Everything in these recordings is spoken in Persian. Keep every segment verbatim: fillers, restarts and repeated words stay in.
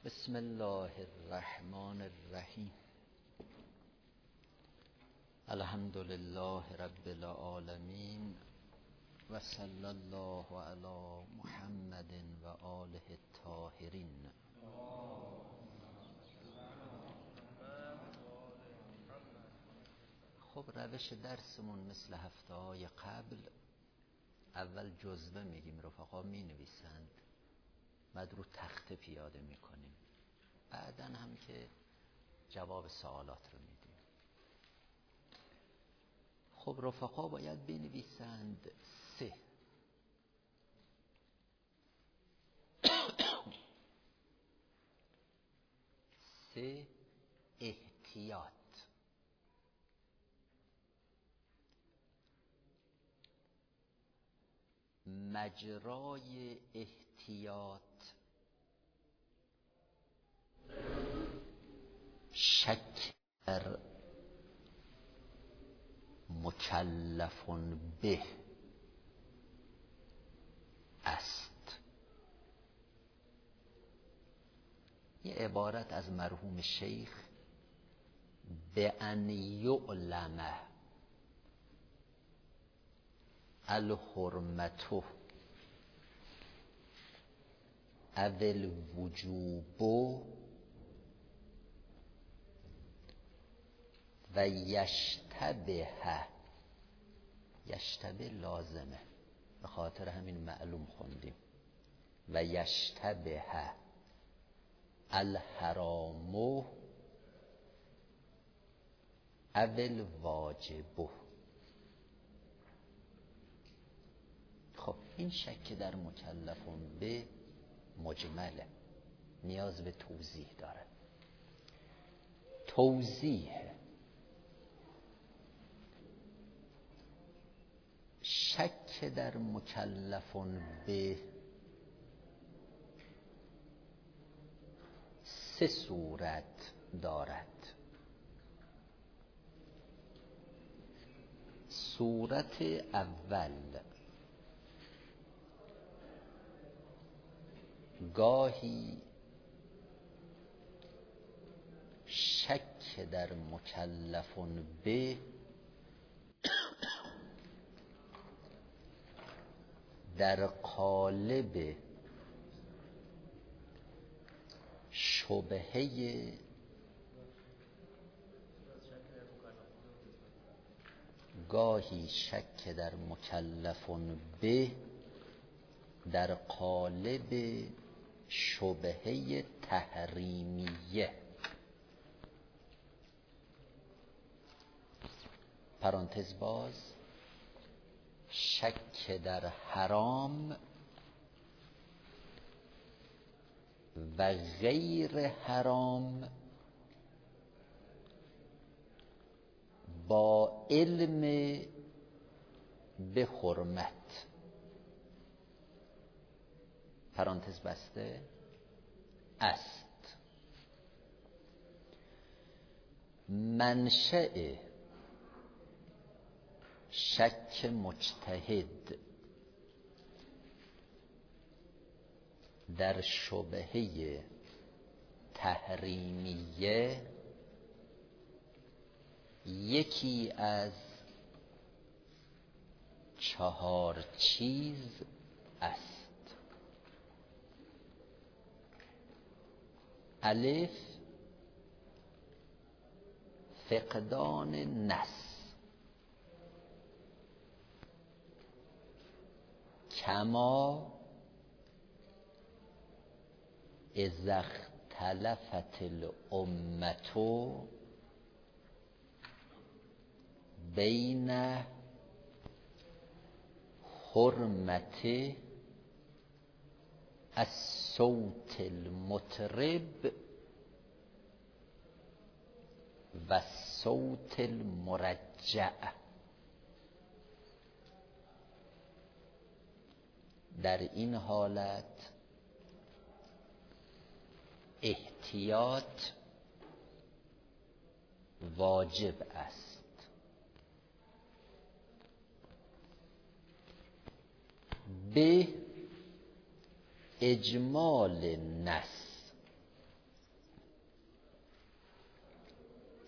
بسم الله الرحمن الرحیم. الحمد لله رب العالمین و صلی الله علی محمد و آله الطاهرین. خب روش درسمون مثل هفته های قبل، اول جزوه میگیم، رفقا می نویسند، بعد رو تخته پیاده میکنیم، بعدن هم که جواب سوالات رو میدیم. خب رفقا باید بنویسند سه سه احتیاط. مجرای احتیاط شک در مکلف به است. یه عبارت از مرحوم شیخ به ان یعلم الحرمت اول وجوب و یشتبه، یشتبه لازمه، به خاطر همین معلوم خوندیم، و یشتبه الحرام اول واجب. خب این شک در مکلفون به مجمله، نیاز به توضیح داره. توضیح شک در مکلفون به سه صورت دارد. صورت اول، گاهی شک در مکلفون به در قالب شبهه گاهی شک در مکلفون به در قالب شبهه تحریمیه. پرانتز باز، شک در حرام و غیر حرام با علم به حرمت. پرانتز بسته است. منشأ شک مجتهد در شبهه تحریمیه یکی از چهار چیز است. الف، فقدان نص، کما اذا اختلفت الامة بین حرمت الصوت المطرب و الصوت المرجع. در این حالت احتیاط واجب است. به اجمال نص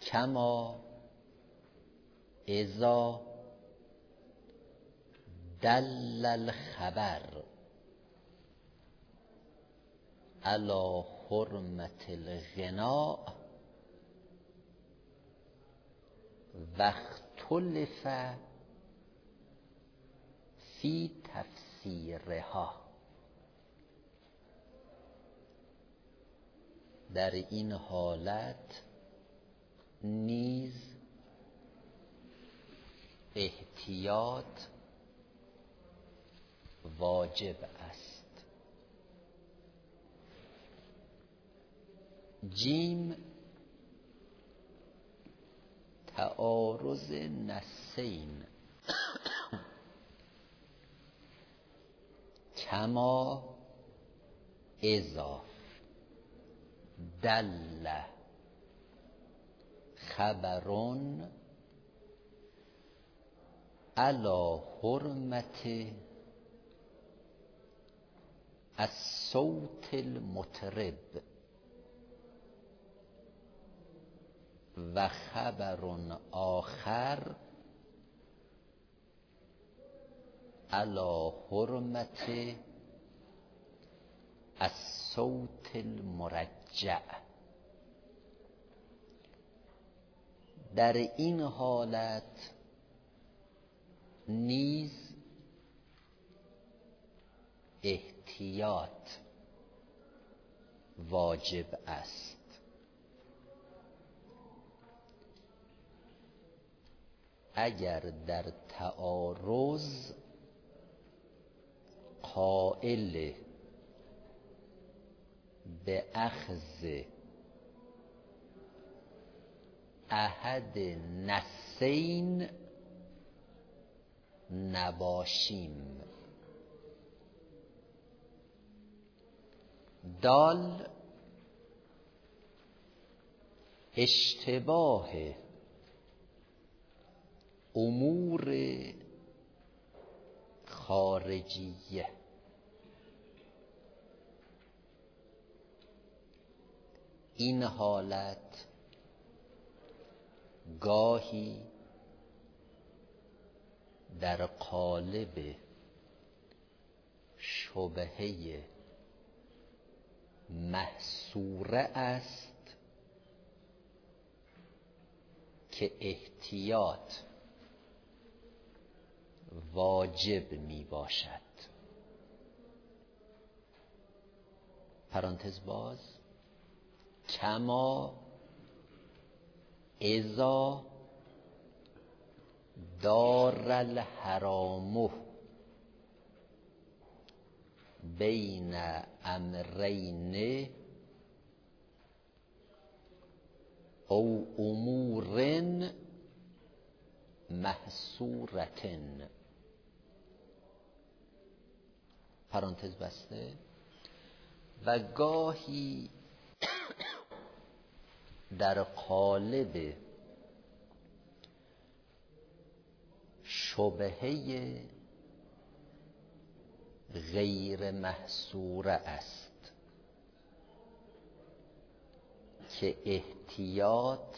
کما اذا دل الخبر علی حرمت الغناء و اختلف فی تفسیرها. در این حالت نیز احتیاط واجب است. جیم تعارض نصین کما اذا دل خبرون علی حرمت الصوت المطرب و خبر آخر علی حرمت الصوت المرجع. در این حالت نیز احتیاط واجب است. اگر در تعارض قائل به اخذ احد نصین نباشیم. دال اشتباه امور خارجیه. این حالت گاهی در قالب شبهه محصوره است که احتیاط واجب می باشد. پرانتز باز، کما اذا دار الحرام بین امرین او امور محصورتن. پرانتز بسته. و گاهی در قالب شبهه غیر محصوره است که احتیاط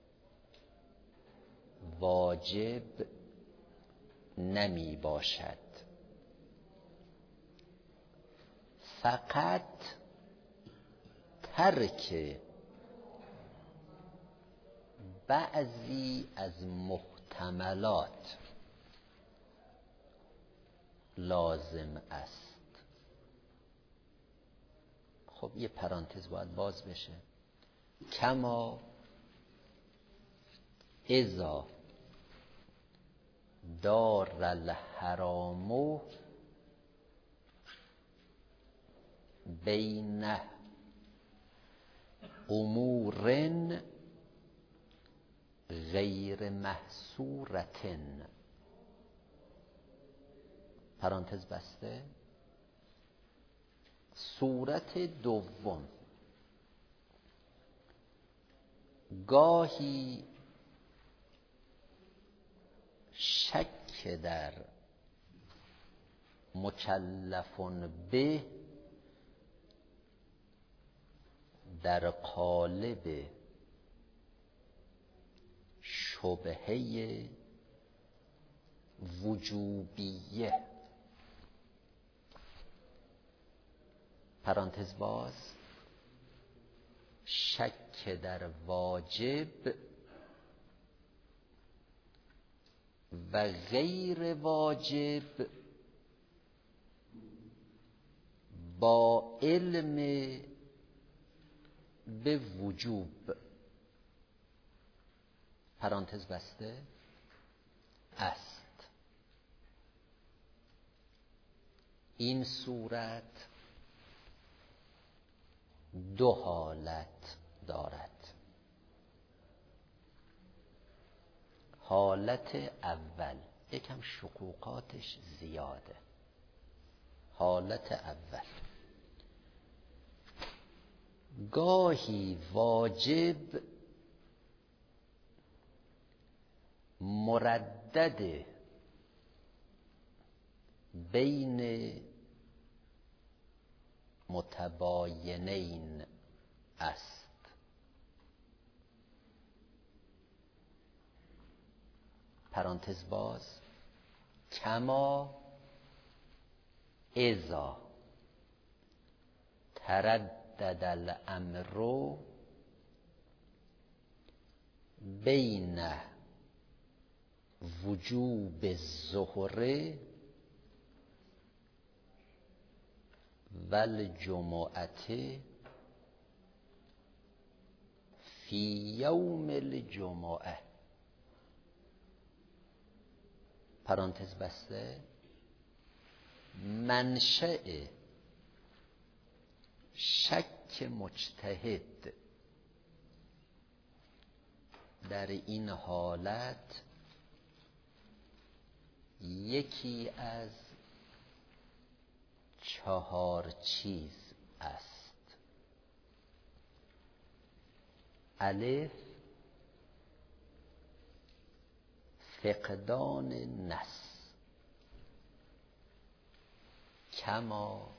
واجب نمی باشد، فقط ترک بعضی از محتملات لازم است. خب یه پرانتز باید باز بشه. کما اذا دار الحرام بین امور غیر محصورتن. پرانتز بسته. صورت دوم، گاهی شک در مکلف به در قالب شبهه وجوبیه. پرانتز باز، شک در واجب و غیر واجب با علم به وجوب، پرانتز بسته، است. این صورت دو حالت دارد. حالت اول یکم شقوقاتش زیاده. حالت اول گاهی واجب مردد بین متباینین است. پرانتز باز، کما اذا تردد الامر بین وجوب الظهر و الجمعه فی یوم الجمعه. پرانتز بسته، منشأ شک مجتهد در این حالت یکی از چهار چیز است. الف، فقدان نص، کما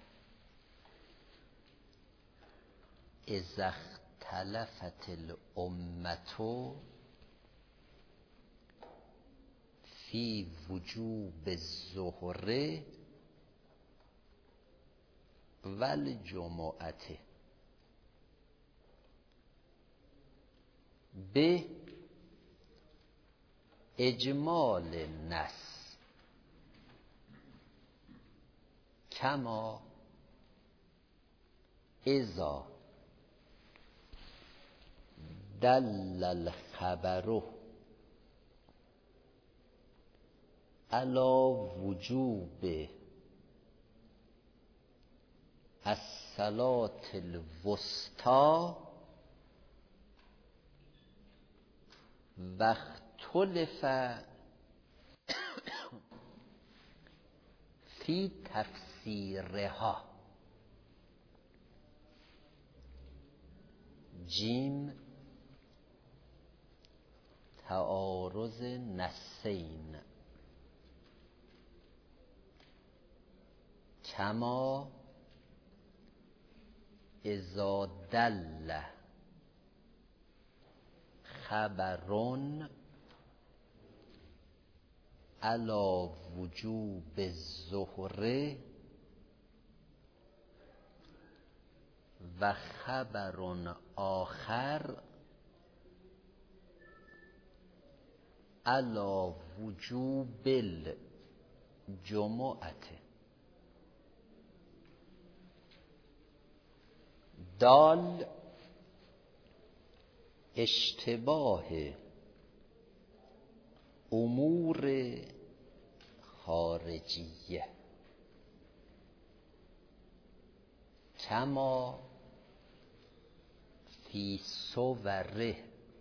اذا اختلفت الامة فی وجوب الظهر و الجمعه به اجمال النص، کما اذا دل الخبر علی وجوب الصلاة الوسطی و اختلف فی تفسیرها. جیم، تعارض نصین، کما اذا دل خبرون علی وجوب الظهر و خبر آخر علی وجوب الجمعه. دال، اشتباه امور خارجیه، کما فی صور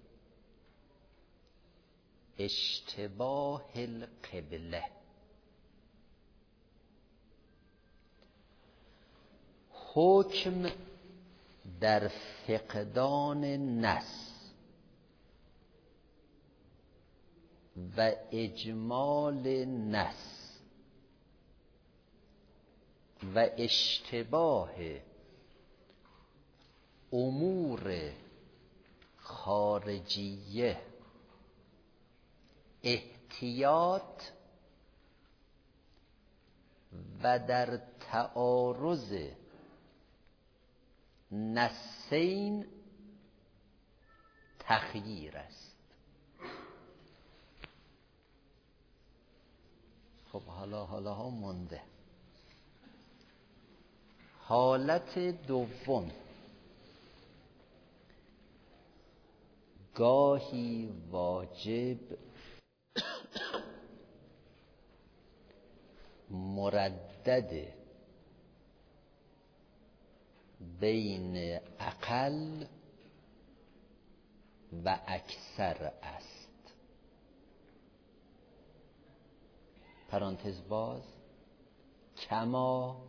اشتباه القبله. حکم در فقدان نص و اجمال نص و اشتباه امور خارجیه احتیاط و در تعارض نصین تخییر است. خب حالا حالا ها مونده. حالت دوم، گاهی واجب مردد بین اقل و اکثر است. پرانتز باز، کما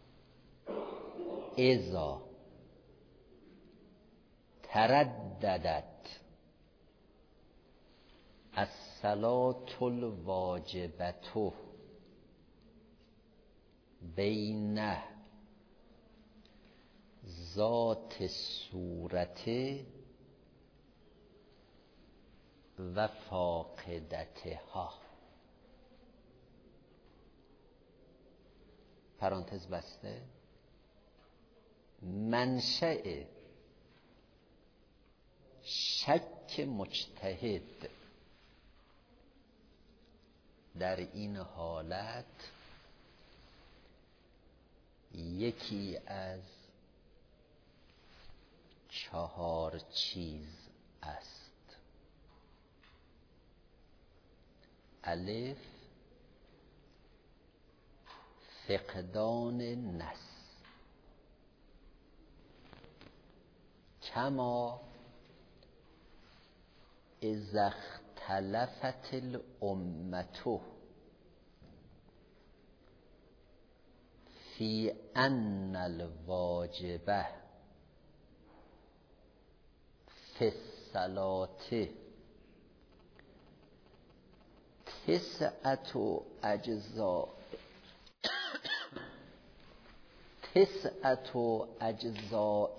اذا ترددت الصلاة الواجبة بین ذات صورت و فاقدتها. پرانتز بسته. منشأ شک مجتهد در این حالت یکی از چهار چیز است. الف، فقدان نص، کما اذا اختلفت الامة فی ان الواجبه فی الصلاة تسعة اجزاء تسعة اجزاء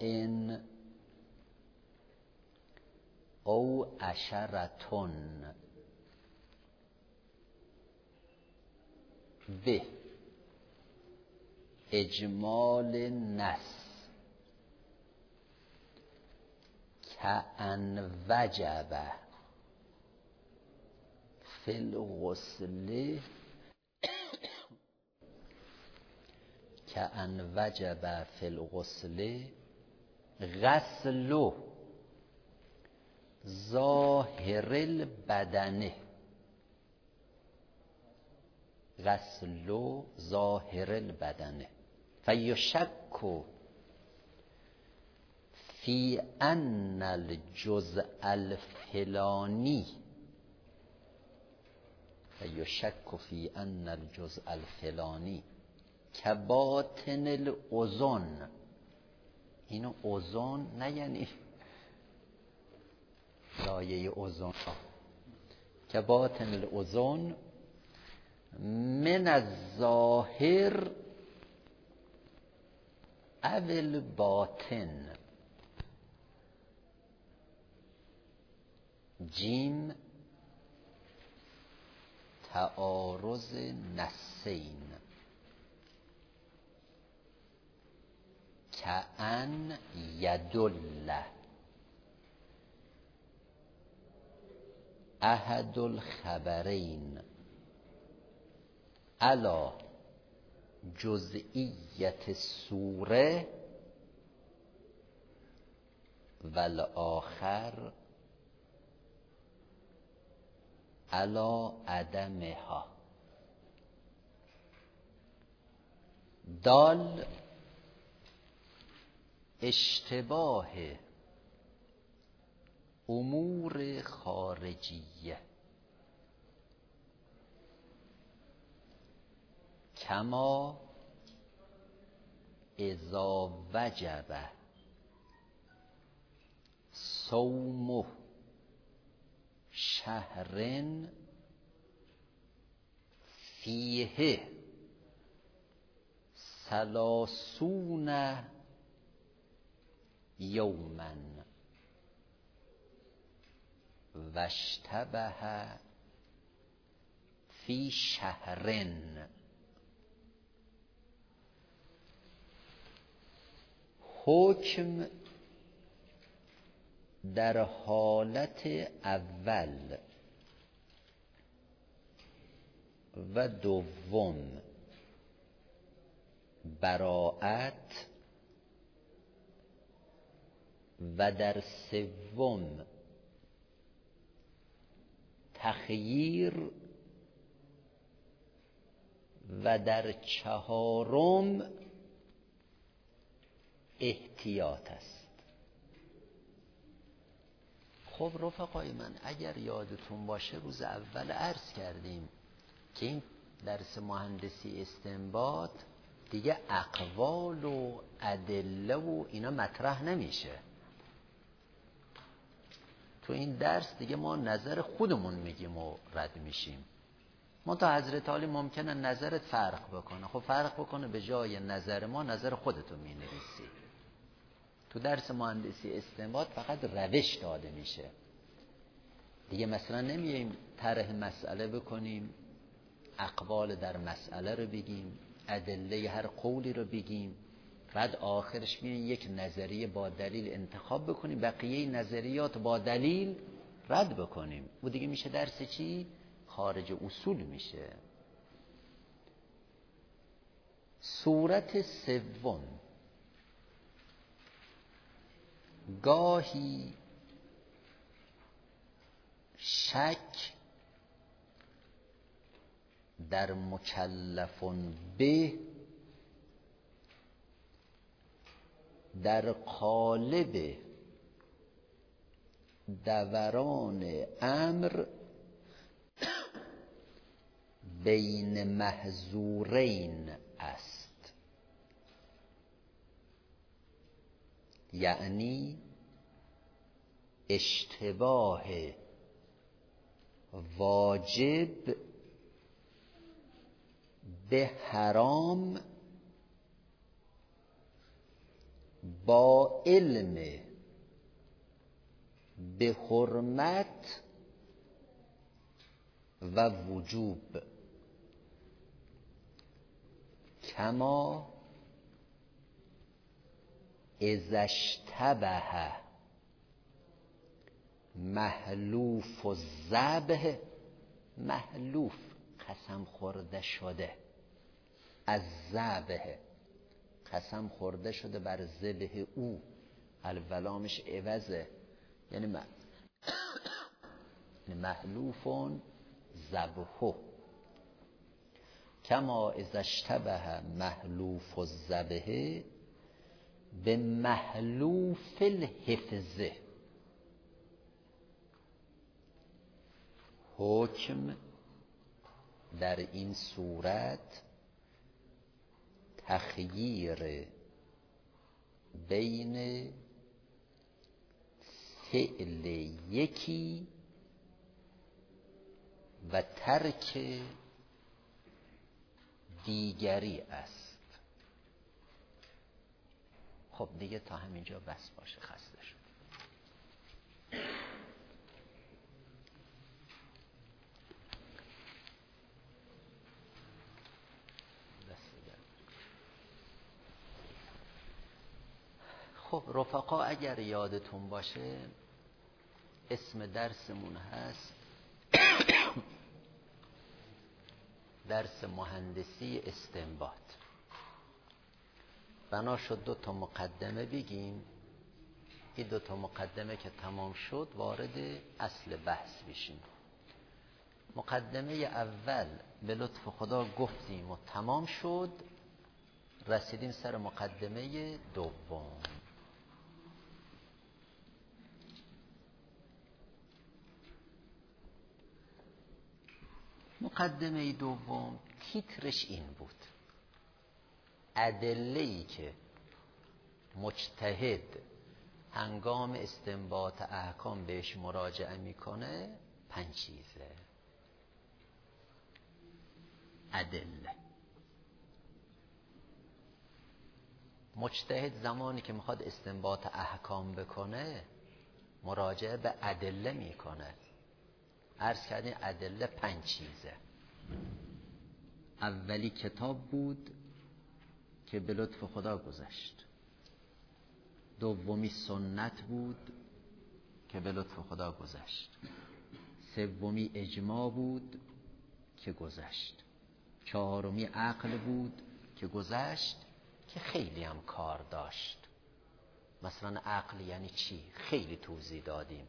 او عشرتن به اجمال نص کأن وجب فی الغسل کأن وجب فی الغسل غسل ظاهر البدن غسل ظاهر البدن فیشک فی ان الجزء الفلانی فیشک فی ان الجزء الفلانی کباطن الاذن. اینو اذن نه یعنی لایه اذن، کباطن الاذن من الظاهر او الباطن. جیم، تعارض نصین، کأن یدل احد الخبرین علی جزئیت الصوره والآخر علی عدمها. دال، اشتباه امور خارجیه کما اذا وجب صوم شهر فیه ثلاثون یوما واشتبه فی شهرن. حکم در حالت اول و دوم براءت و در سوم تخییر و در چهارم احتیاط است. خب رفقای من، اگر یادتون باشه روز اول عرض کردیم که این درس مهندسی استنباط دیگه اقوال و ادله و اینا مطرح نمیشه. تو این درس دیگه ما نظر خودمون میگیم و رد میشیم. ما تا حضرت عالی ممکنه نظرت فرق بکنه، خب فرق بکنه، به جای نظر ما نظر خودتو مینویسی. تو درس مهندسی استنباط فقط روش داده میشه دیگه. مثلا نمیاییم طرح مسئله بکنیم، اقوال در مسئله رو بگیم، ادله هر قولی رو بگیم، بعد آخرش میاییم یک نظریه با دلیل انتخاب بکنیم، بقیه نظریات با دلیل رد بکنیم. و دیگه میشه درس چی؟ خارج اصول میشه. صورت سوم، گاهی شک در مکلف به در قالب دوران امر بین محظورین است، یعنی اشتباه واجب به حرام با علم به حرمت و وجوب، کما اذا اشتبه محلوف الذبح، محلوف قسم خورده شده، از ذبح قسم خورده شده بر ذبح او، الولامش عوضه، یعنی محلوفون ذبحه، کما اذا اشتبه محلوف الذبح به محلوف الحفظ. حکم در این صورت تخییر بین فعل یکی و ترک دیگری است. خب دیگه تا همینجا بس باشه، خسته شد. خب رفقا، اگر یادتون باشه اسم درسمون هست درس مهندسی استنباط. بنا شد دو تا مقدمه بگیم. این دو تا مقدمه که تمام شد وارد اصل بحث بشیم. مقدمه اول به لطف خدا گفتیم و تمام شد، رسیدیم سر مقدمه دوم. مقدمه دوم تیترش این بود: ادله‌ای که مجتهد هنگام استنباط احکام بهش مراجعه میکنه پنج چیزه. ادله. مجتهد زمانی که میخواد استنباط احکام بکنه مراجعه به ادله میکنه. عرض کردیم ادله پنج چیزه. اولی کتاب بود که به لطف خدا گذشت. دومی سنت بود که به لطف خدا گذشت. سومی اجماع بود که گذشت. چهارمی عقل بود که گذشت که خیلی هم کار داشت. مثلا عقل یعنی چی؟ خیلی توضیح دادیم.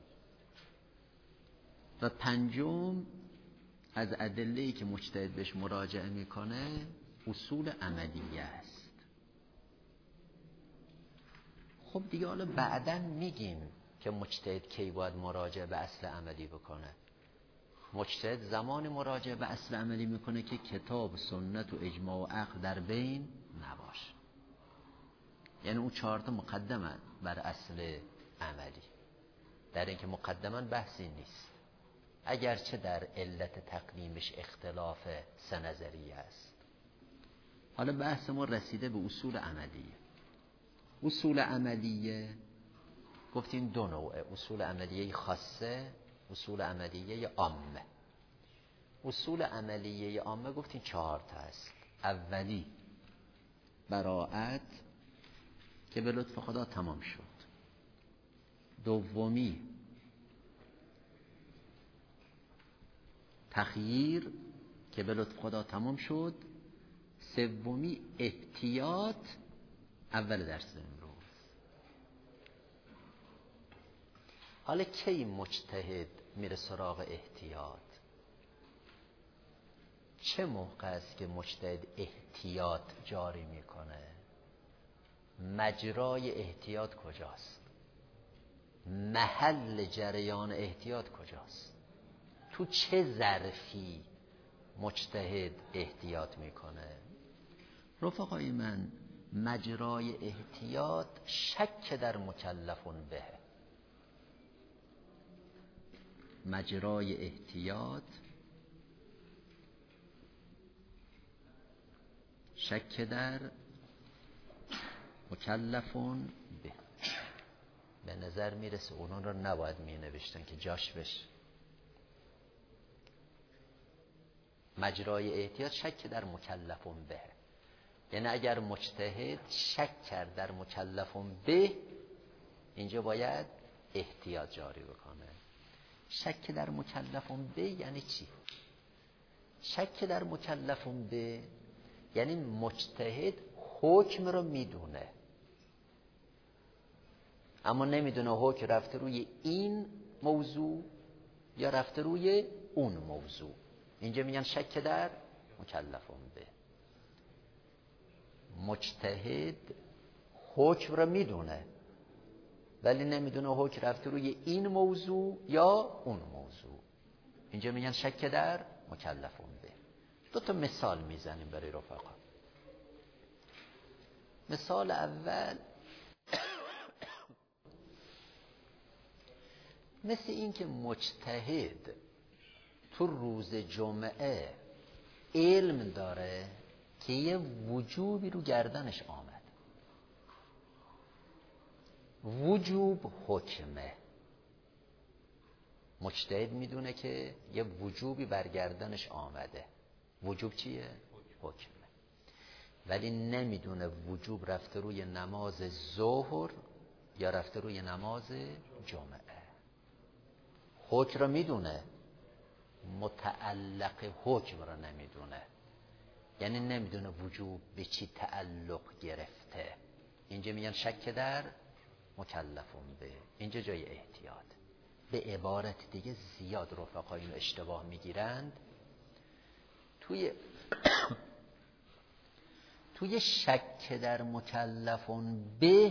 و پنجم از ادله‌ای که مجتهد بهش مراجعه میکنه اصول عملیه است. خب دیگه حالا بعداً میگیم که مجتهد کی باید مراجعه به اصل عملی بکنه. مجتهد زمان مراجعه به اصل عملی میکنه که کتاب، سنت و اجماع و عقل در بین نباشه. یعنی اون چهار تا مقدمه بر اصل عملی. در اینکه مقدما بحثی نیست، اگرچه در علت تقدیمش اختلاف سه نظریه است. حالا بحث ما رسیده به اصول عملیه. اصول عملیه گفتیم دو نوعه، اصول عملیه خاصه، اصول عملیه عامه. اصول عملیه عامه گفتیم چهار تا است. اولی براءت که به لطف خدا تمام شد. دومی تخییر که به لطف خدا تمام شد. سومی احتیاط، اول درس امروز. حالا کی مجتهد میره سراغ احتیاط؟ چه موقع است که مجتهد احتیاط جاری میکنه؟ مجرای احتیاط کجاست؟ محل جریان احتیاط کجاست؟ تو چه ظرفی مجتهد احتیاط میکنه؟ رفقای من، مجرای احتیاط شک در مکلفون به. مجرای احتیاط شک در مکلفون به. به نظر میرسه اونان رو نباید می نوشتن که جاش بشه. مجرای احتیاط شک در مکلفون به، یعنی اگر مجتهد شک کرد در مکلفون به، اینجا باید احتیاط جاری بکنه. شک در مکلفون به یعنی چی؟ شک در مکلفون به یعنی مجتهد حکم رو میدونه، اما نمیدونه حکم رفته روی این موضوع یا رفته روی اون موضوع. اینجا میگن شک در مکلفون به. مجتهد حکم رو میدونه ولی نمیدونه حکم رفته روی این موضوع یا اون موضوع. اینجا میگن شک در مکلفون به. دو تا مثال میزنیم برای رفقا. مثال اول مثل این که مجتهد تو روز جمعه علم داره که یه وجوبی رو گردنش آمد. وجوب حکمه. مجتهد میدونه که یه وجوبی بر گردنش آمده. وجوب چیه؟ حکمه. ولی نمیدونه وجوب رفته روی نماز ظهر یا رفته روی نماز جمعه. حکم رو میدونه، متعلق حکم رو نمیدونه. یعنی نمیدونه وجوب به چی تعلق گرفته. اینجا میگن شک در مکلفون به. اینجا جای احتیاط. به عبارت دیگه زیاد رفقا اینو اشتباه میگیرند. توی توی شک در مکلفون به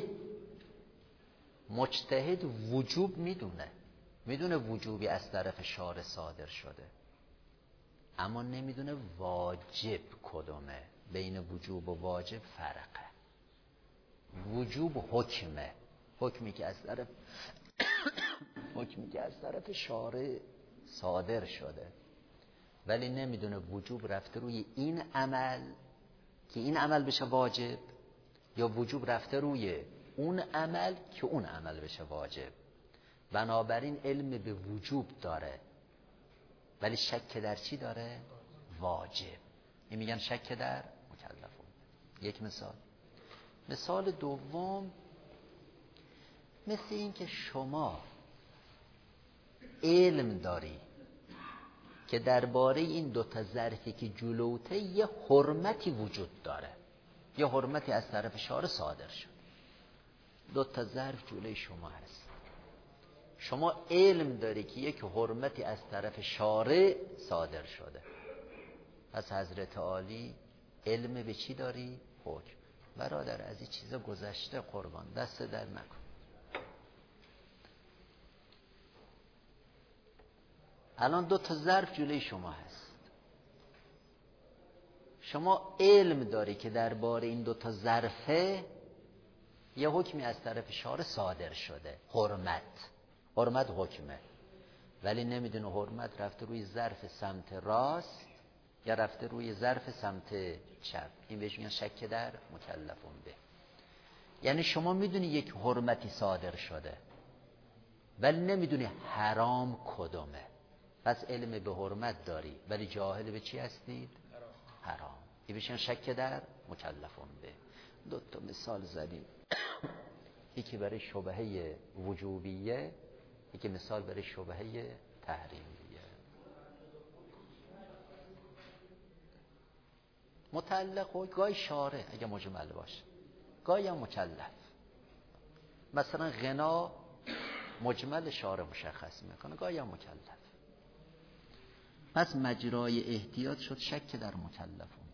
مجتهد وجوب میدونه، میدونه وجوبی از طرف شارع صادر شده، اما نمیدونه واجب کدومه. بین وجوب و واجب فرقه. وجوب حکمه، حکمی که از طرف حکمی که از طرف شارع صادر شده، ولی نمیدونه وجوب رفته روی این عمل که این عمل بشه واجب یا وجوب رفته روی اون عمل که اون عمل بشه واجب. بنابراین علم به وجوب داره ولی شک در چی داره؟ واجب. این میگن شک در مکلفون. یک مثال. مثال دوم مثل این که شما علم داری که درباره این دوتا ظرفی که جلوته یه حرمتی وجود داره، یه حرمتی از طرف شارع صادر شد. دوتا ظرف جلوی شما هست، شما علم داری که یک حرمتی از طرف شارع صادر شده. پس حضرت عالی علم به چی داری؟ حکم. برادر از این چیزا گذشته، قربان دست در نکن. الان دو تا ظرف جلوی شما هست، شما علم داری که درباره این دو تا ظرفه یه حکمی از طرف شارع صادر شده، حرمت. حرمت حکمه، ولی نمیدونه حرمت رفته روی ظرف سمت راست یا رفته روی ظرف سمت چپ. این بهش میگن شک در مکلفون به. یعنی شما میدونی یک حرمتی صادر شده ولی نمیدونی حرام کدومه. پس علم به حرمت داری ولی جاهل به چی هستید؟ حرام. این بهش میگن شک در مکلفون به. دو تا مثال زدیم، یکی برای شبهه وجوبیه، یکی مثال برای شبهه تحریمیه. متعلق و گاهی شارع اگه مجمل باشه، گاهی هم مکلف. مثلا غنا مجمل شارع مشخص میکنه، گاهی هم مکلف. پس مجرای احتیاط شد شک در مکلفون.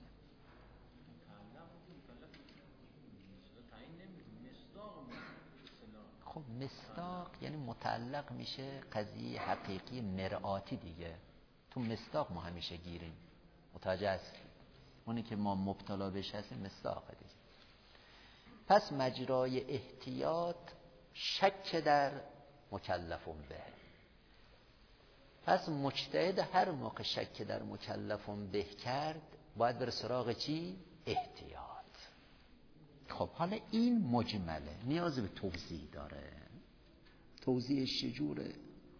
خب مصداق یعنی متعلق میشه قضیه حقیقی مرآتی دیگه. تو مصداق ما همیشه گیریم، متوجه هست؟ اونی که ما مبتلا بهش هستیم مصداقه دیگه. پس مجرای احتیاط شک در مکلفون به. پس مجتهد هر موقع شک در مکلفون به کرد باید بره سراغ چی؟ احتیاط. خب حالا این مجمله، نیاز به توضیح داره. توضیحش چجوره؟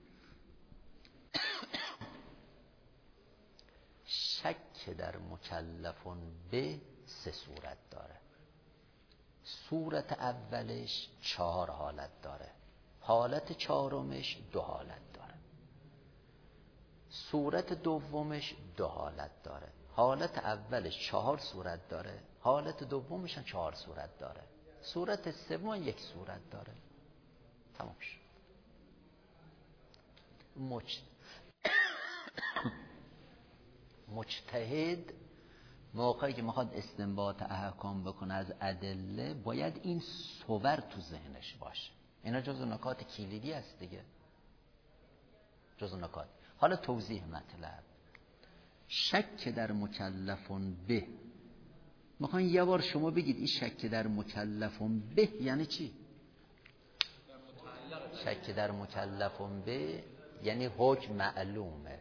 شک در مکلفون به سه صورت داره. صورت اولش چهار حالت داره، حالت چهارمش دو حالت داره. صورت دومش دو حالت داره. حالت اولش چهار صورت داره، حالت دومش هم چهار صورت داره، صورت سوم یک صورت داره. تمام شد. مجت... مجتهد موقعی که میخواد استنباط احکام بکنه از ادله باید این صور تو ذهنش باشه. اینا جزو نکات کلیدی است دیگه، جزو نکات. حالا توضیح مطلب. شک در مکلفون به، میخوان یه بار شما بگید این شک در مکلفون به یعنی چی؟ شک در مکلفون به یعنی حکم معلومه،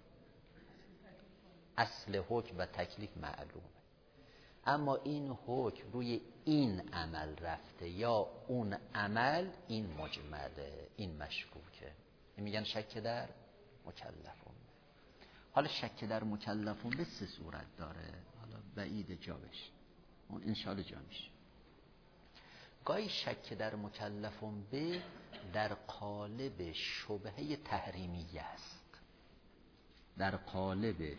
اصل حکم و تکلیف معلومه، اما این حکم روی این عمل رفته یا اون عمل، این مجمله، این مشکوکه. این میگن شک در مکلفون. حالا شک در مکلفون به سه صورت داره، حالا بعید جا بشه، اون انشاءالله جا میشه. گاهی شک در مکلفون به در قالب شبهه تحریمیه است، در قالب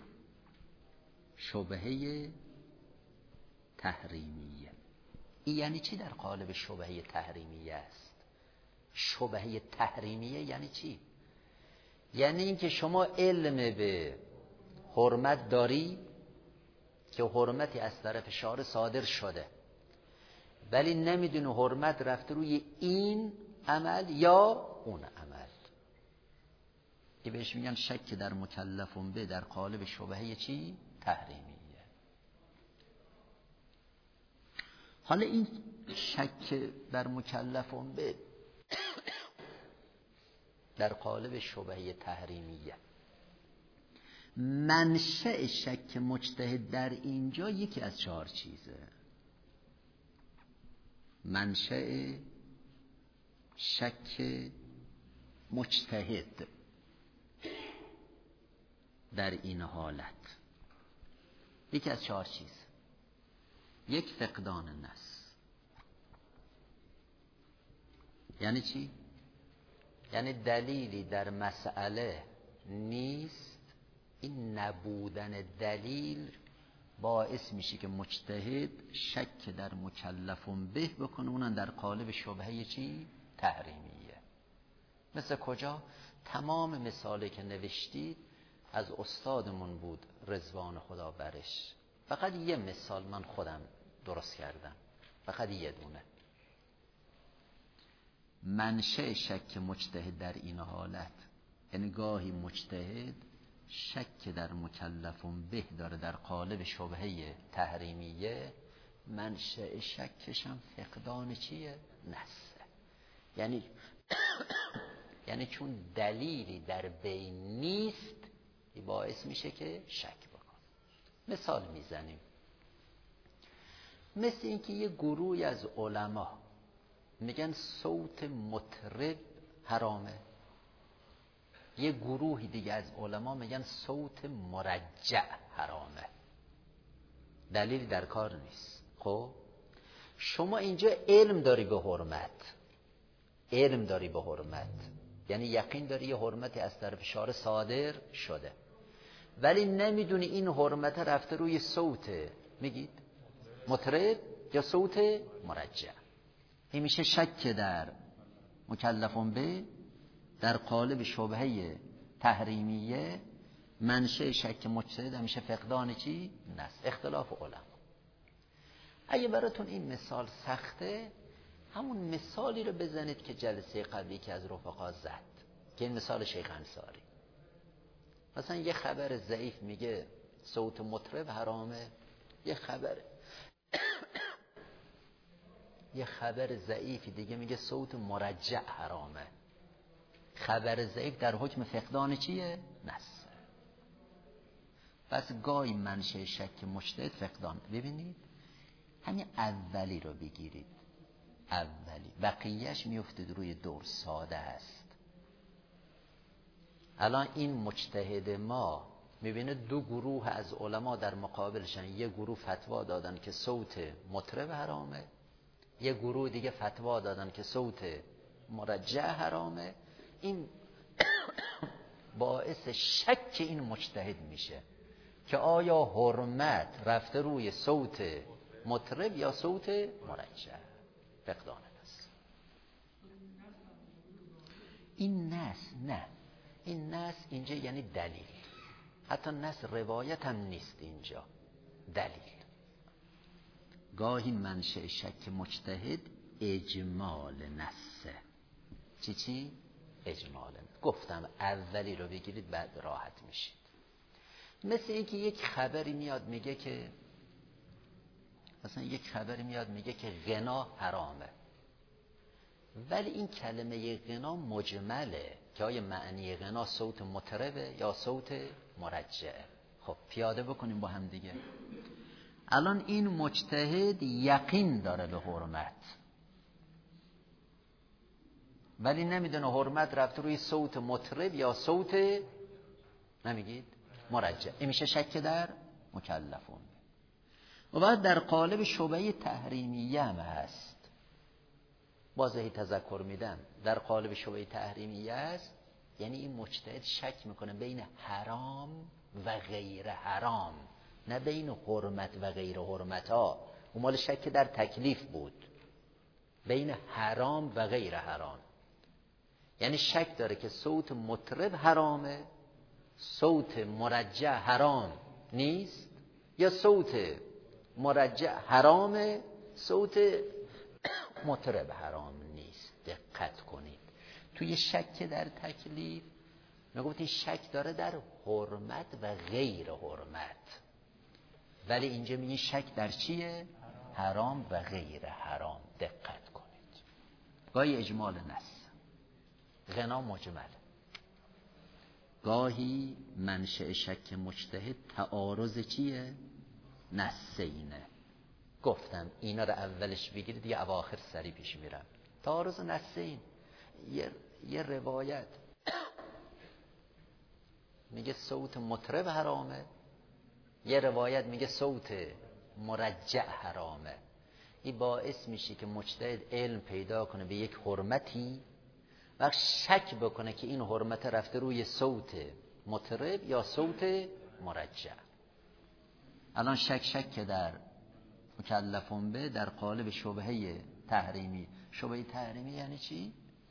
شبهه تحریمیه. این یعنی چی در قالب شبهه تحریمیه است؟ شبهه تحریمیه یعنی چی؟ یعنی اینکه شما علم به حرمت داری که حرمتی از طرف شارع صادر شده ولی نمیدونی حرمت رفته روی این عمل یا اون عمل. که بهش میگن شک در مکلفون به در قالب شبهه چی؟ تحریمیه. حالا این شک در مکلفون به در قالب شبهه تحریمیه، منشأ شک مجتهد در اینجا یکی از چهار چیزه. منشأ شک مجتهد در این حالت یکی از چهار چیز. یک، فقدان نص. یعنی چی؟ یعنی دلیلی در مسئله نیست، این نبودن دلیل باعث میشه که مجتهد شک در مکلفون به بکنه، اونم در قالب شبهه چی؟ تحریمیه. مثل کجا؟ تمام مثالی که نوشتید از استادمون بود رضوان خدا برش. فقط یه مثال من خودم درست کردم، فقط یه دونه. منشأ شک مجتهد در این حالت، یعنی گاهی مجتهد شک در مکلفون به داره در قالب شبهه تحریمیه، منشأ شکش هم فقدان چیه؟ نصه. یعنی یعنی چون دلیلی در بین نیست باعث میشه که شک بکن. مثال میزنیم، مثل اینکه یه گروهی از علما میگن صوت مطرب حرامه، یه گروهی دیگه از علما میگن صوت مرجع حرامه، دلیلی در کار نیست. خب شما اینجا علم داری به حرمت، علم داری به حرمت، یعنی یقین داری یه حرمتی از طرف شارع صادر شده، ولی نمیدونی این حرمت رفته روی صوت میگید مطرب یا صوت مرجع. این میشه شک در مکلفون به در قالب شبهه تحریمیه. منشأ شک مجتهد میشه فقدان چی؟ نص. اختلاف علما. اگه براتون این مثال سخته، همون مثالی رو بزنید که جلسه قبلی که از رفقا زد، که این مثال شیخ انصاری. مثلا یه خبر ضعیف میگه صوت مطرب حرامه، یه خبر یه خبر ضعیفی دیگه میگه صوت مرجع حرامه. خبر ضعیف در حکم فقدان چیه؟ نص. پس گاهی منشأ شک مجتهد فقدان. ببینید همین اولی رو بگیرید، اولی بقیهش میفته روی دور ساده است. الان این مجتهد ما میبینه دو گروه از علما در مقابلشن، یه گروه فتوا دادن که صوت مطرب حرامه، یه گروه دیگه فتوا دادن که صوت مرجع حرامه. این باعث شک این مجتهد میشه که آیا حرمت رفته روی صوت مطرب یا صوت مرجع. فقدان است. این نص نه، این نص اینجا یعنی دلیل، حتی نص روایت هم نیست اینجا، دلیل. گاهی منشأ شک مجتهد اجمال نصه. چی چی؟ اجمال. گفتم اولی رو بگیرید بعد راحت میشید. مثل اینکه یک خبری میاد میگه که مثلا یک خبری میاد میگه که غنا حرامه، ولی این کلمه غنا مجمله که آیا معنی غنا صوت مطربه یا صوت مرجعه. خب پیاده بکنیم با هم دیگه. الان این مجتهد یقین داره به حرمت، ولی نمیدونه حرمت رفت روی صوت مطرب یا صوت نمیگید مرجع. این میشه شک در مکلفون. و بعد در قالب شبهه تحریمیه هم هست. بازهی تذکر میدم در قالب شبهه تحریمیه هست، یعنی این مجتهد شک میکنه بین حرام و غیر حرام، نه بین حرمت و غیر حرمت ها. اون مال شک در تکلیف بود، بین حرام و غیر حرام. یعنی شک داره که صوت مطرب حرامه، صوت مرجع حرام نیست، یا صوت مرجع حرامه، صوت مطرب حرام نیست. دقت کنید توی شک در تکلیف میگفتین شک داره در حرمت و غیر حرمت، ولی اینجا میگه شک در چیه؟ حرام و غیر حرام. دقت کنید. گاهی اجمال نص، غنا مجمل. گاهی منشأ شک مجتهد تعارض چیه؟ نصینه. گفتم اینا رو اولش بگیرید دیگه اواخر سری پیش میرم. تعارض نصین، یه, یه روایت میگه صوت مطرب حرامه، یه روایت میگه صوت مرجع حرامه. این باعث میشه که مجتهد علم پیدا کنه به یک حرمتی و شک بکنه که این حرمت رفته روی صوت مطرب یا صوت مرجع. الان شک شک که در مکلفون به در قالب شبهه تحریمی. شبهه تحریمی یعنی چی؟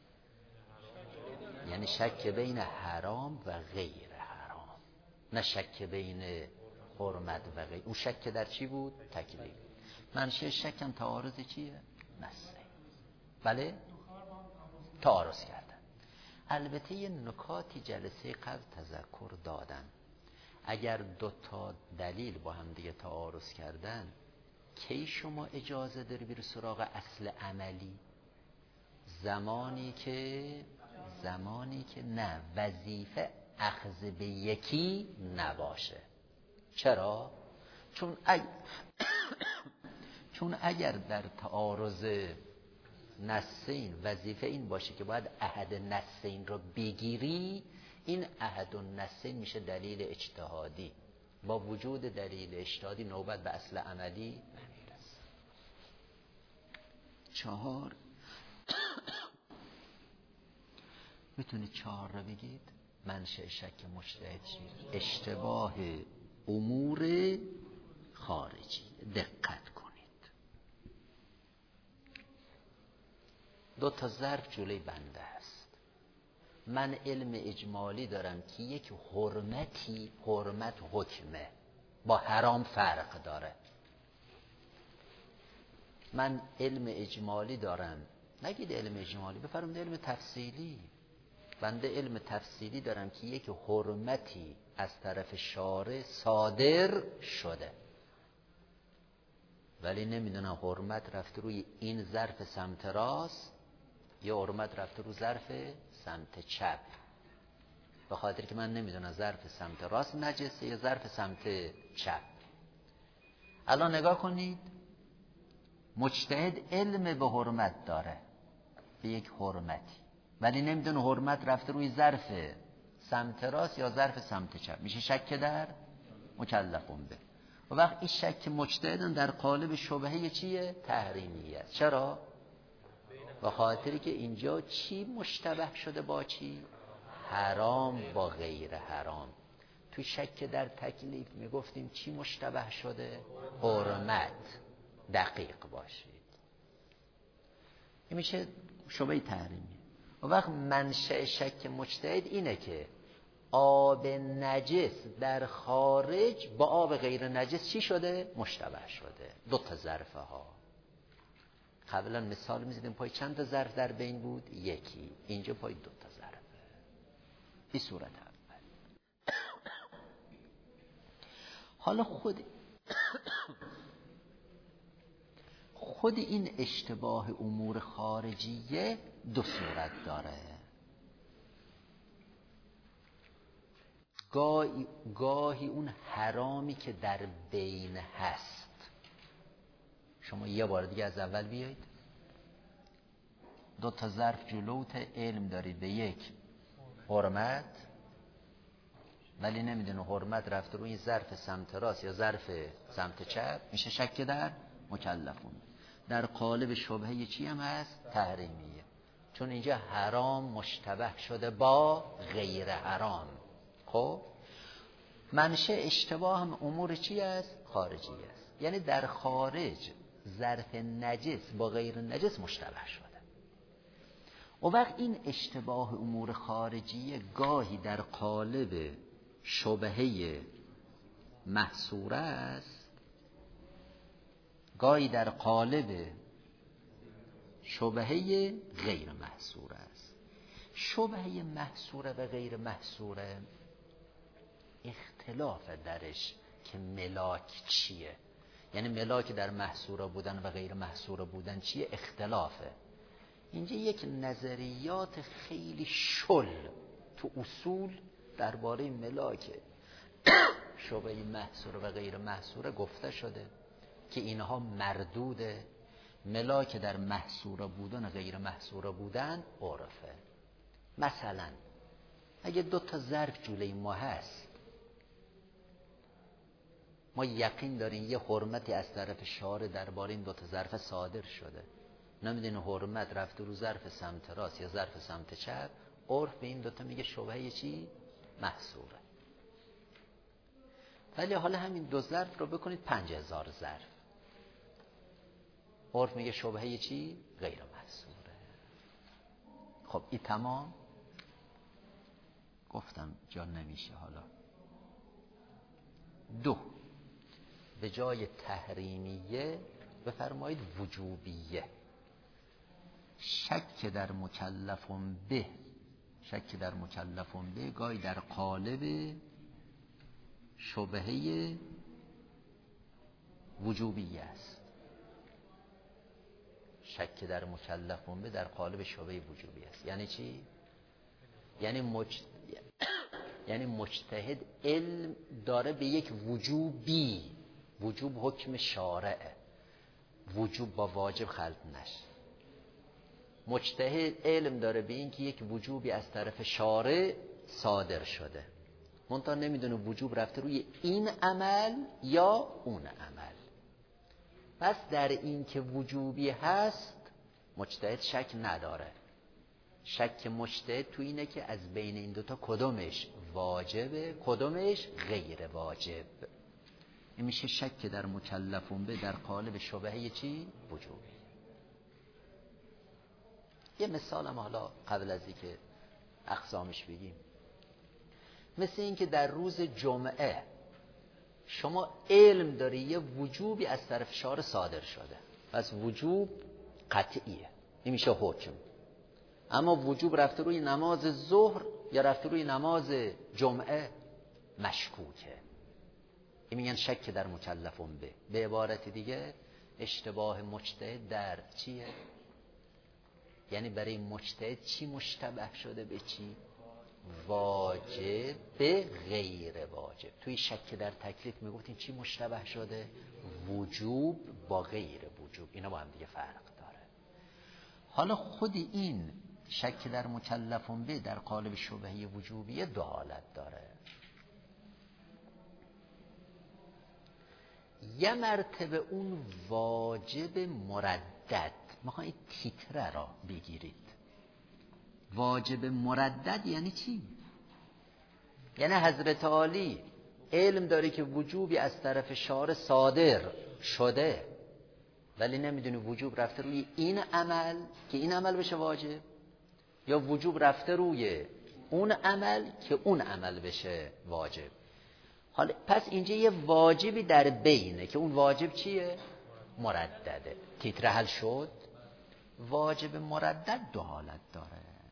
یعنی شک بین حرام و غیر حرام، نه شک بین حرمت و غیر. اون شک در چی بود؟ تکلیف. منشه شکم تعارض چیه؟ نسه. بله؟ تعارض کردن. البته یه نکاتی جلسه قبل تذکر دادن. اگر دو تا دلیل با هم دیگه تعارض کردن، کی شما اجازه داری بری سراغ اصل عملی؟ زمانی که زمانی که نه وظیفه اخذ به یکی نباشه. چرا؟ چون اگر چون اگر در تعارض نصین وظیفه این باشه که باید احد نصین رو بگیری، این احد و نصین میشه دلیل اجتهادی. با وجود دلیل اجتهادی نوبت به اصل عملی نمیرسه. چهار میتونید چهار رو بگید؟ منشأ شک مجتهد چیه؟ اشتباه امور خارجی. دقت کنید، دو تا ظرف جلوی بنده است. من علم اجمالی دارم که یک حرمتی، حرمت حکمه، با حرام فرق داره. من علم اجمالی دارم، نگید علم اجمالی، بفرمایید علم تفصیلی. بنده علم تفصیلی دارم که یک حرمتی از طرف شارع صادر شده، ولی نمیدونم حرمت رفته روی این ظرف سمت راست یا حرمت رفته رو ظرف سمت چپ. به خاطر که من نمیدونم ظرف سمت راست نجسه یا ظرف سمت چپ. الان نگاه کنید، مجتهد علم به حرمت داره، به یک حرمتی، ولی نمیدونه حرمت رفته روی ظرف سمت راست یا ظرف سمت چپ. میشه شک در مکلفون به. و وقت این شک مجتهدن در قالب شبهه چیه؟ تحریمیه. چرا؟ به خاطری که اینجا چی مشتبه شده با چی؟ حرام با غیر حرام. تو شک در تکلیف میگفتیم چی مشتبه شده؟ حرمت. دقیق باشید. این میشه شبهه تحریمی. و وقت منشأ شک مجتهد اینه که آب نجس در خارج با آب غیر نجس چی شده؟ مشتبه شده. دو تا ظرفه ها. قبلا مثال میزدیم پای چند تا ظرف در بین بود؟ یکی. اینجا پای دو تا ظرفه. این صورت اول. حالا خود خود این اشتباه امور خارجیه دو صورت داره. گاهی, گاهی اون حرامی که در بین هست. شما یه بار دیگه از اول بیایید. دو تا ظرف جلوت، علم دارید به یک حرمت، ولی نمیدونه حرمت رفته روی ظرف سمت راست یا ظرف سمت چپ. میشه شک در مکلفون. در قالب شبهه چی هم هست؟ تحریمیه. چون اینجا حرام مشتبه شده با غیر حرام. خب منشأ اشتباه هم امور چی است؟ خارجی است. یعنی در خارج ظرف نجس با غیر نجس مشتبه شده. و وقت این اشتباه امور خارجی گاهی در قالب شبهه محصوره است، گاهی در قالب شبهه غیر محصوره است. شبهه محصوره و غیر محصوره اختلاف درش که ملاک چیه، یعنی ملاک در محصوره بودن و غیر محصوره بودن چیه، اختلافه. اینجا یک نظریات خیلی شل تو اصول درباره ملاک شبهه محصوره و غیر محصوره گفته شده که اینها مردوده. ملاک در محصوره بودن و غیر محصوره بودن عرفه. مثلا اگه دو تا ظرف جلوی ما هست، ما یقین داریم یه حرمتی از طرف شارع درباره این دو تا ظرف صادر شده. نمیدونی حرمت رفته رو ظرف سمت راست یا ظرف سمت چپ، عرف به این دوتا میگه شبهه چی؟ محصوره. ولی حالا همین دو ظرف رو بکنید پنج هزار ظرف، عرف میگه شبهه چی؟ غیر محصوره. خب این تمام. گفتم جا نمیشه. حالا دو، به جای تحریمیه بفرمایید وجوبیه. شک در مکلفون به، شک در مکلفون به گاهی در قالب شبهه وجوبیه است. شک در مکلفون به در قالب شبهه وجوبیه است. یعنی چی؟ یعنی مجت... یعنی مجتهد علم داره به یک وجوبی، وجوب حکم شارعه، وجوب با واجب خلط نشه. مجتهد علم داره به این که یک وجوبی از طرف شارع صادر شده، منتها نمیدونه وجوب رفته روی این عمل یا اون عمل. پس در این که وجوبی هست مجتهد شک نداره. شک مجتهد تو اینه که از بین این دوتا کدومش واجبه کدومش غیر واجب. این میشه شک در مکلفون به در قالب شبهه چی؟ وجوبی. یه مثال هم حالا قبل از اینکه اقسامش بگیم، مثل این که در روز جمعه شما علم داری یه وجوبی از طرف شارع صادر شده، پس وجوب قطعیه، این میشه حکم. اما وجوب رفته روی نماز ظهر یا رفته روی نماز جمعه مشکوکه، این میگن شک در مکلفون به. به عبارت دیگه اشتباه مجتهد در چیه؟ یعنی برای مجتهد چی مشتبه شده به چی؟ واجب به غیر واجب. توی شک در تکلیف میگفتیم چی مشتبه شده؟ وجوب با غیر وجوب. اینا با هم دیگه فرق داره. حالا خود این شک در مکلفون به در قالب شبهه وجوبیه دو حالت داره. یه مرتبه اون واجب مردد، میخوام این تیتره را بگیرید. واجب مردد یعنی چی؟ یعنی حضرت عالی علم داره که وجوبی از طرف شارع صادر شده، ولی نمیدونه وجوب رفته روی این عمل که این عمل بشه واجب، یا وجوب رفته روی اون عمل که اون عمل بشه واجب. حالا پس اینجا یه واجبی در بینه که اون واجب چیه؟ مردده. تیتره حل شد. واجب مردد دو حالت داره.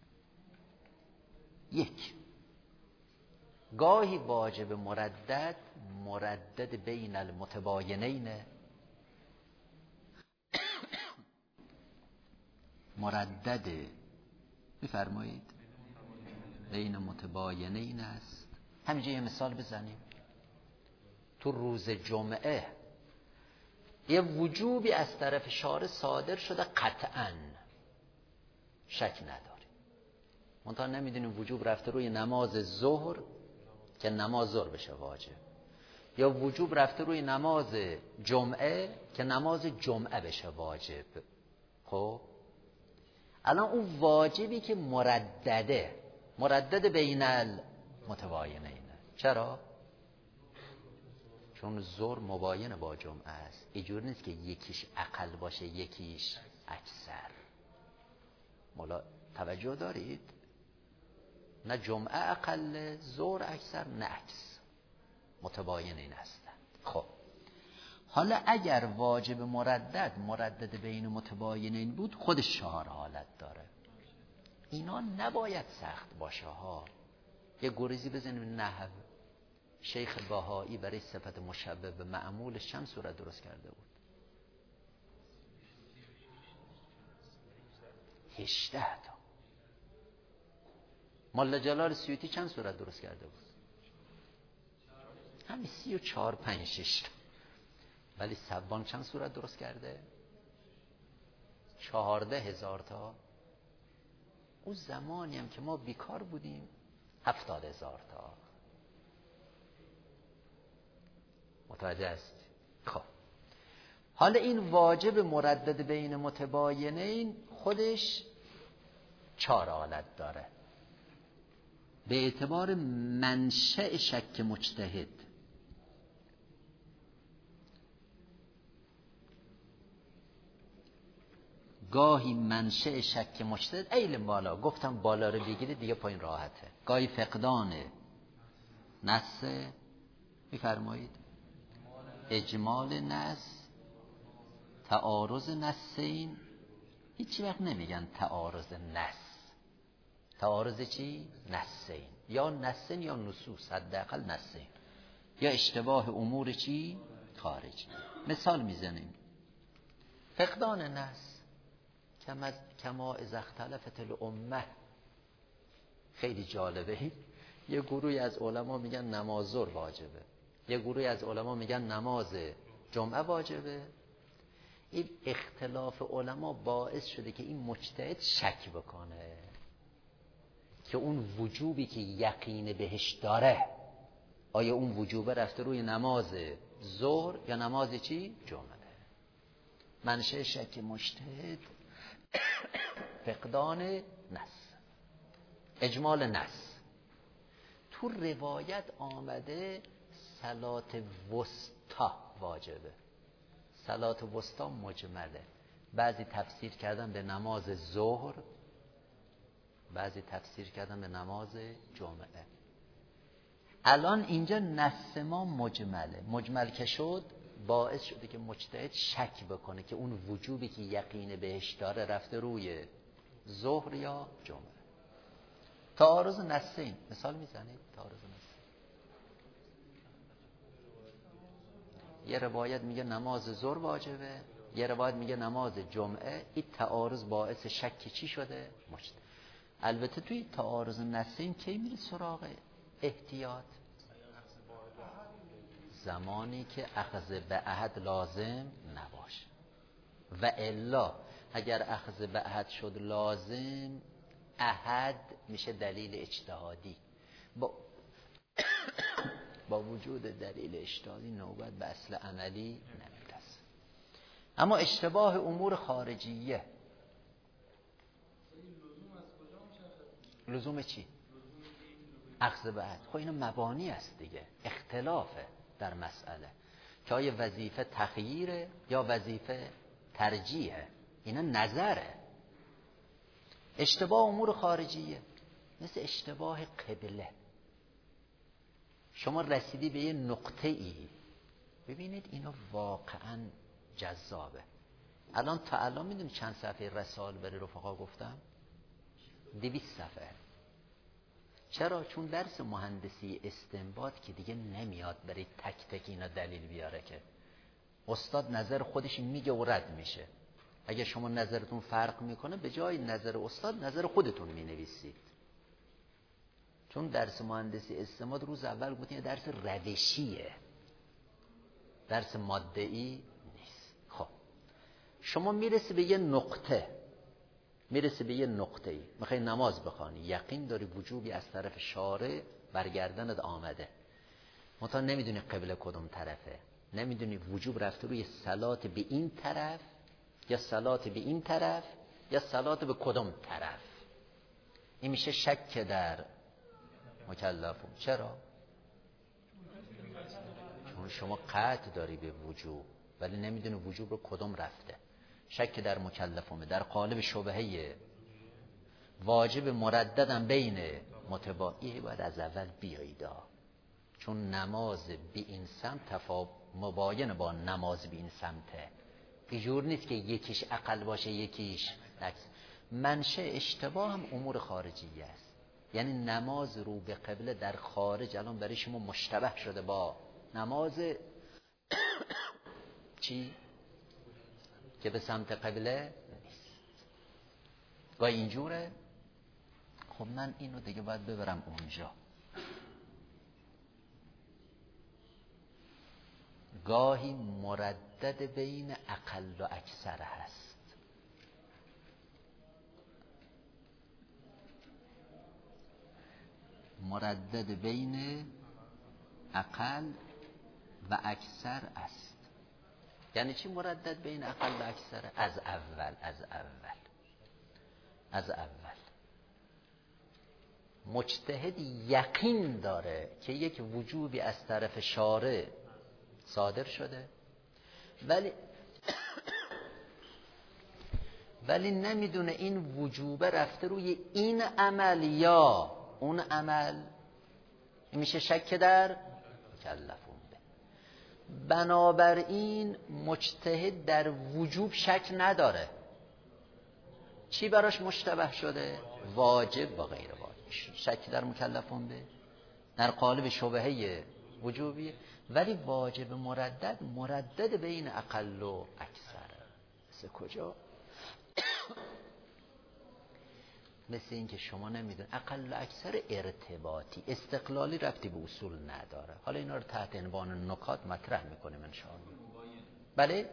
یک، گاهی واجب مردد مردد بین المتباینین، مردد بفرمایید بین متباینین است. همینجا یه مثال بزنیم. تو روز جمعه یه وجوبی از طرف شارع صادر شده قطعاً، شک نداری، منتها نمیدونیم وجوب رفته روی نماز ظهر که نماز ظهر بشه واجب، یا وجوب رفته روی نماز جمعه که نماز جمعه بشه واجب. خب الان اون واجبی که مردده، مردد بین المتباینین. چرا؟ چون ظهر مباین با جمعه است. اینجور نیست که یکیش اقل باشه یکیش اکثر. مولا توجه دارید؟ نه جمعه اقل ظهر اکثر، نه عکس، متباینین هستند. خب حالا اگر واجب مردد مردد بین متباینین بود خودش چهار حالت داره. اینا نباید سخت باشه ها. یه گریزی بزنیم نحو. شیخ بهایی برای صفت مشبه به معمولش چند صورت درست کرده بود؟ هجده تا. ملا جلال سیوطی چند صورت درست کرده بود؟ همین سی و چهار پنج شش تا. ولی سبان چند صورت درست کرده؟ چهارده هزار تا. اون زمانی هم که ما بیکار بودیم هفتاد هزار تا. متوجه است؟ خب حالا این واجب مردد بین متباینین خودش چهار حالت داره به اعتبار منشأ شک مجتهد. گاهی منشأ شک مجتهد ایل بالا، گفتم بالا رو بگیرید دیگه پایین راحته. گاهی فقدان نص، میفرمایید اجمال نص، تعارض نصین. هیچ وقت نمیگن تعارض نص. تعارض چی؟ نصین، یا نصین یا نصوص، حداقل نصین، یا اشتباه امور چی؟ خارجی. مثال میزنیم فقدان نص کما اذا اختلفت الامه. خیلی جالبه، یه گروهی از علما میگن نماز ظهر واجبه، یه گروهی از علما میگن نماز جمعه واجبه. این اختلاف علما باعث شده که این مجتهد شک بکنه که اون وجوبی که یقین بهش داره آیا اون وجوبه رفته روی نماز ظهر یا نماز چی؟ جمعه. منشأ شک مجتهد فقدان نص، اجمال نص. تو روایت آمده صلات وسطا واجبه، صلات وسطا مجمله. بعضی تفسیر کردن به نماز ظهر، بعضی تفسیر کردن به نماز جمعه. الان اینجا نص ما مجمله، مجمل که شد باعث شده که مجتهد شک بکنه که اون وجوبی که یقین بهش داره رفته روی ظهر یا جمعه. تعارض نصین مثال میزنید. تعارض نصین یه روایت میگه نماز ظهر واجبه، یه روایت میگه نماز جمعه. این تعارض باعث شک چی شده؟ مجتهد. البته توی تعارض نصین کی میره سراغ احتیاط؟ زمانی که اخذ به عهد لازم نباشه. و الا اگر اخذ به عهد شد لازم، عهد میشه دلیل اجتهادی. با با وجود دلیل اجتهادی نوبت به اصل عملی نمیرسه. اما اشتباه امور خارجیه لزوم چی؟ اخذ به عهد. خب اینا مبانی است دیگه، اختلافه در مسئله که آیا وظیفه تخییره یا وظیفه ترجیحه. اینا نظره. اشتباه امور خارجیه مثل اشتباه قبله. شما رسیدی به یه نقطه ای، ببینید اینو واقعا جذابه. الان تا الان میدونی چند صفحه رسائل برای رفقا گفتم؟ دویست صفحه. چرا؟ چون درس مهندسی استنباط که دیگه نمیاد برای تک تک اینا دلیل بیاره، که استاد نظر خودش میگه و رد میشه. اگه شما نظرتون فرق میکنه به جای نظر استاد نظر خودتون مینویسید. چون درس مهندسی استنباط روز اول گفتیم درس روشیه، درس ماده‌ای نیست. خب شما میرسی به یه نقطه، میرسی به یه نقطه ای، میخوای نماز بخوانی، یقین داری وجوبی از طرف شارع برگردنت آمده، منتها نمیدونی قبله کدوم طرفه، نمیدونی وجوب رفته روی صلات به این طرف یا صلات به این طرف یا صلات به کدوم طرف. این میشه شک در مکلفون. چرا؟ چون شما قطع داری به وجوب ولی نمیدونی وجوب رو کدوم رفته. شک در مکلفومه در قالب شبهه واجب مرددم بین متباعی باید از اول بیاییدا. چون نماز بی این سمت تفا مباین با نماز بی این سمته. اینجور نیست که یکیش اقل باشه یکیش عکس. منشأ اشتباه هم امور خارجیه است. یعنی نماز رو به قبله در خارج الان برای شما مشتبه شده با نماز چی؟ که به سمت قبله نیست. گاهی اینجوره. خب من اینو دیگه باید ببرم اونجا. گاهی مردد بین اقل و اکثر هست. مردد بین اقل و اکثر است. یعنی چی مردد بین اقل و اکثر؟ از اول از اول از اول مجتهد یقین داره که یک وجوبی از طرف شارع صادر شده، ولی ولی نمیدونه این وجوبه رفته روی این عمل یا اون عمل. این میشه شک در مکلفون به. بنابراین مجتهد در وجوب شک نداره. چی براش مشتبه شده؟ واجب و غیر واجب. شک در مکلفون به در قالب شبهه وجوبیه، ولی واجب مردد مردد بین اقل و اکثر. مثل کجا؟ مثل این که شما نمیدون اقل و اکثر ارتباطی استقلالی ربطی به اصول نداره. حالا اینا رو تحت عنوان نکات مطرح میکنیم ان شاء الله. بله؟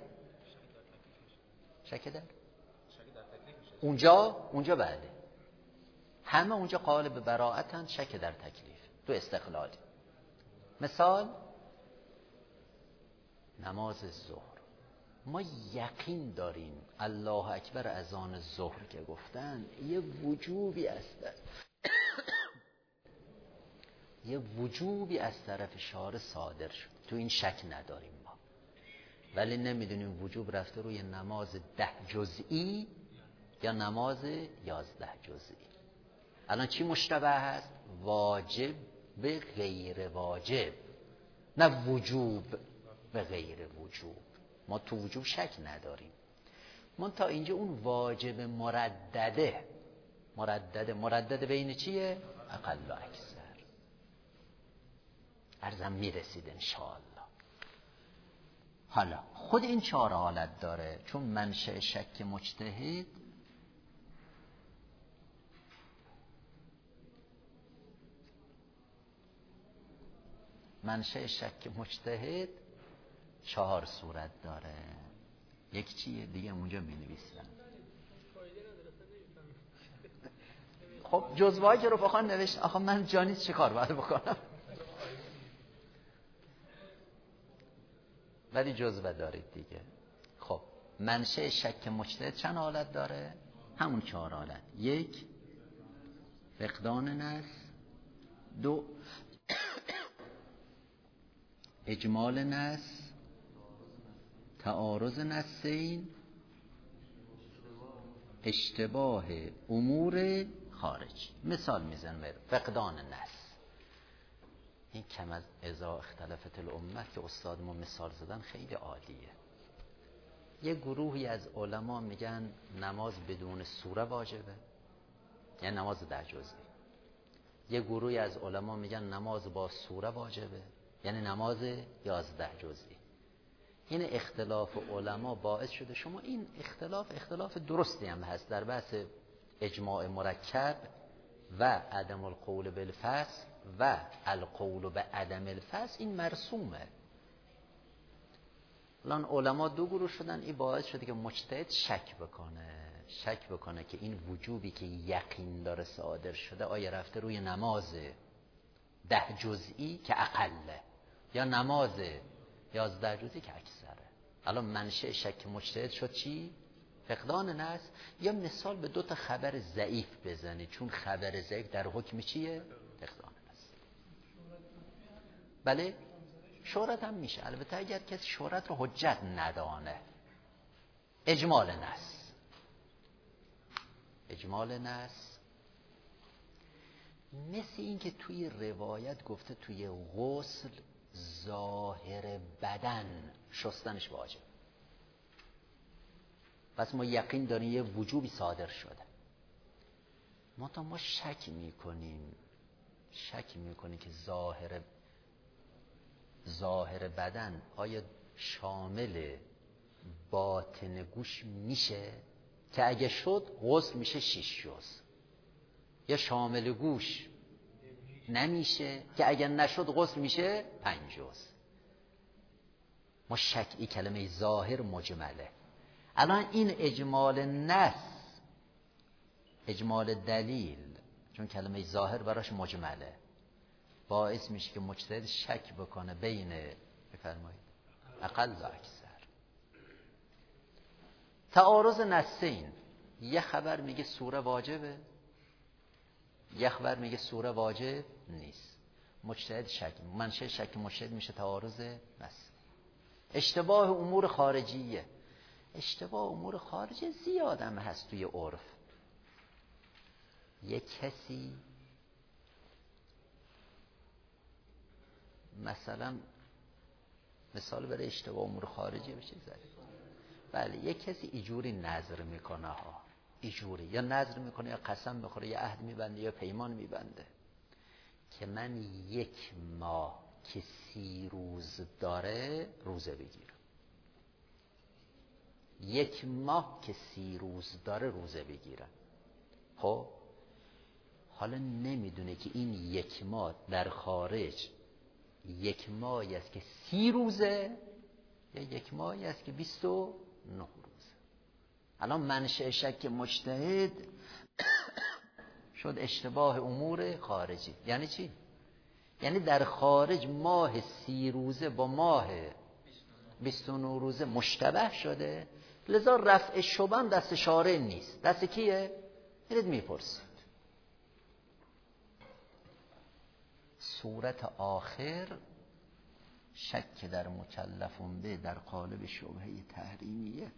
شک در اونجا اونجا بله، همه اونجا قالب براءتن، شک در تکلیف تو استقلالی. مثال نماز ظهر، ما یقین داریم الله اکبر اذان ظهر که گفتن یه وجوبی است یه وجوبی از طرف شارع صادر شد، تو این شک نداریم ما، ولی نمیدونیم وجوب رفته روی نماز ده جزئی یا نماز یازده جزئی. الان چی مشتبه هست؟ واجب به غیر واجب، نه وجوب به غیر وجوب. ما تو وجوب شک نداریم، من تا اینجا اون واجب مردده مردده مردده بین چیه؟ اقل و اکثر. عرضم میرسید انشاءالله. حالا خود این چهار حالت داره، چون منشأ شک مجتهد منشأ شک مجتهد چهار صورت داره. یک چیه دیگه اونجا می نویسم. خب جزوهایی که رفقا نوشت، آخه من جانیز چه کار باید بکنم؟ ولی جزوه دارید دیگه. خب منشأ شک مجتهد چند حالت داره؟ همون چهار حالت. یک، فقدان نص. دو، اجمال نص، تعارض نصین، اشتباه امور خارجی. مثال میزنم فقدان نص. این کم از اذا اختلفت الامه که استادمون مثال زدن خیلی عالیه. یه گروهی از علما میگن نماز بدون سوره واجبه، یعنی نماز ده جزئی. یه گروهی از علما میگن نماز با سوره واجبه، یعنی نماز یازده جزئی. این اختلاف علما باعث شده شما این اختلاف اختلاف درستی هم هست در بحث اجماع مرکب و عدم القول بالفصل و القول به عدم الفصل. این مرسومه. الان علما دو گروه شدن. این باعث شده که مجتهد شک بکنه شک بکنه که این وجوبی که یقین داره صادر شده آیا رفته روی نماز ده جزئی که اقله یا نماز یازده جزئی که اکثره. الان منشأ شک مجتهد شد چی؟ فقدان نص. یا مثال به دو تا خبر ضعیف بزنید، چون خبر ضعیف در حکم چیه؟ فقدان نص. بله شهرت هم میشه، البته اگر کسی شهرت رو حجت ندانه. اجمال نص اجمال نص مثل این که توی روایت گفته توی غسل ظاهر بدن شستنش واجب، پس ما یقین داریم یه وجوبی صادر شده. ما تا ما شک میکنیم شک میکنیم که ظاهر ظاهر بدن آیا شامل باطن گوش میشه که اگه شد غسل میشه شش جز، یا شامل گوش نمیشه که اگر نشد غسل میشه پنج جز. ما شک، این کلمه ظاهر مجمله. الان این اجمال نص اجمال دلیل، چون کلمه ظاهر براش مجمله، باعث میشه که مجتهد شک بکنه بین بفرمایید. اقل و اکثر. تعارض نصین، یه خبر میگه سوره واجبه، یه خبر میگه سوره واجب نیست. مجتهد شک، منشأ شک مجتهد میشه تعارض نص. اشتباه امور خارجیه. اشتباه امور خارجی زیادم هست توی عرف. یه کسی مثلا مثال برای اشتباه امور خارجی بشه زده. بله، یه کسی ایجوری نظر میکنه ها، ایجوری یا نظر میکنه یا قسم میخوره یا عهد میبنده یا پیمان میبنده که من یک ماه که سی روز داره روزه بگیرم. یک ماه که سی روز داره روزه بگیرم. خب حالا نمیدونه که این یک ماه در خارج یک ماهی است که سی روزه یا یک ماهی است که بیست و نه روزه. الان منشأ شک مجتهد شد اشتباه امور خارجی. یعنی چی؟ یعنی در خارج ماه سی روزه با ماه بیست و نه روزه مشتبه شده، لذا رفع شبهه دست شارع نیست. دست کیه؟ میرید میپرسید. صورت آخر شک در مکلفون به در قالب شبهه تحریمیه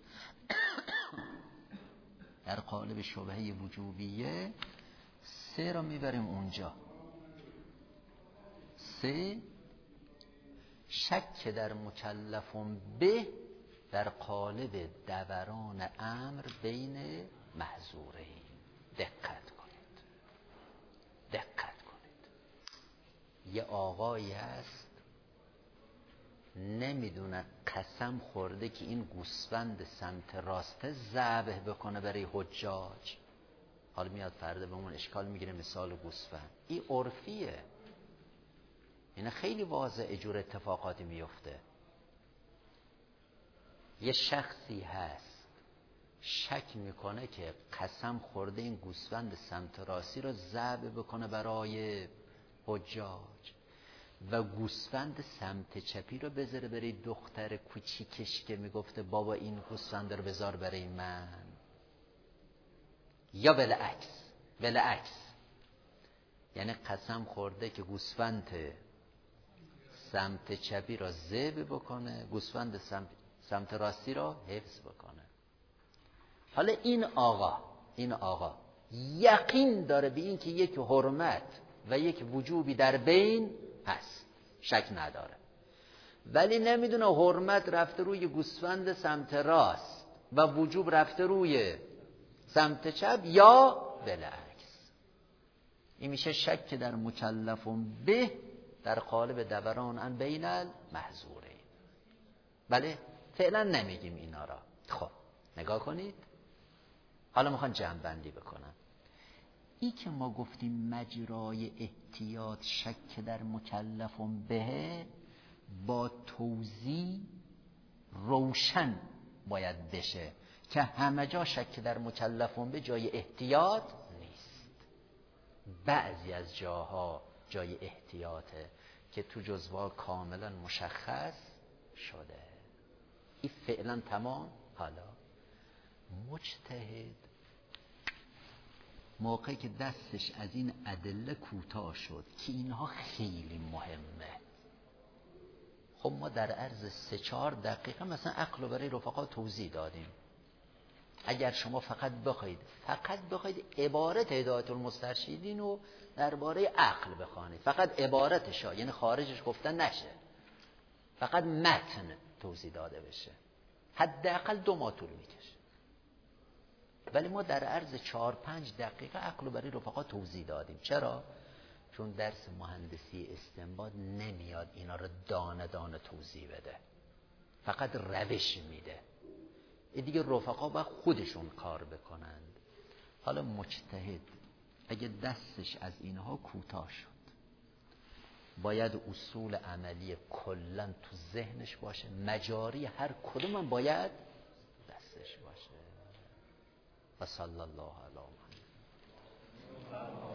در قالب شبهه وجوبیه. سه را میبریم اونجا. سه، شک در مکلفون به در قالب دوران امر بین محظورین. دقت کنید، دقت کنید. یه آقایی هست نمیدونه قسم خورده که این گوسفند سمت راسته ذبح بکنه برای حجاج. حالا میاد فردا به اون اشکال میگیره مثال گوسفند. این عرفیه، این خیلی واضح اجور اتفاقاتی میفته. یه شخصی هست شک میکنه که قسم خورده این گوسفند سمت راستی رو ذبح بکنه برای حجاج و گوسفند سمت چپی رو بذاره برای دختر کوچیکش که میگفته بابا این گوسفند رو بذار برای من. یا بالعکس، بالعکس یعنی قسم خورده که گوسفند سمت چپی را ذبح بکنه، گوسفند سمت, سمت راستی را حفظ بکنه. حالا این آقا این آقا یقین داره به این که یک حرمت و یک وجوبی در بین هست، شک نداره، ولی نمیدونه حرمت رفته روی گوسفند سمت راست و وجوب رفته روی سمت چپ یا بالعکس. این میشه شک در مکلفون به در قالب دوران ان بین المحظورین. بله فعلا نمیگیم اینا را. خب نگاه کنید، حالا میخوان جمع بندی بکنم. ای که ما گفتیم مجرای احتیاط شک در مکلفون به با توضیح روشن باید بشه که همه جا شک در مکلفون به جای احتیاط نیست. بعضی از جاها جای احتیاطه که تو جزوه کاملا مشخص شده. این فعلا تمام. حالا مجتهد موقعی که دستش از این ادله کوتاه شد که اینها خیلی مهمه، خب ما در عرض سه چهار دقیقه مثلا عقل رو برای رفقا توضیح دادیم. اگر شما فقط بخواید فقط بخواید عبارت هدایت المسترشدین رو درباره عقل بخوانید، فقط عبارتش ها، یعنی خارجش گفتن نشه، فقط متن توضیح داده بشه، حداقل دو ماه طول میکشه. ولی ما در عرض چهار پنج دقیقه عقل رو برای رفقا توضیح دادیم. چرا؟ چون درس مهندسی استنباط نمیاد اینا رو دانه دانه توضیح بده، فقط روش میده. این دیگه رفقا باید خودشون کار بکنند. حالا مجتهد اگه دستش از اینها کوتاه شد باید اصول عملی کلن تو ذهنش باشه، مجاری هر کدوم هم باید دستش باشه. و صلی الله علی محمد.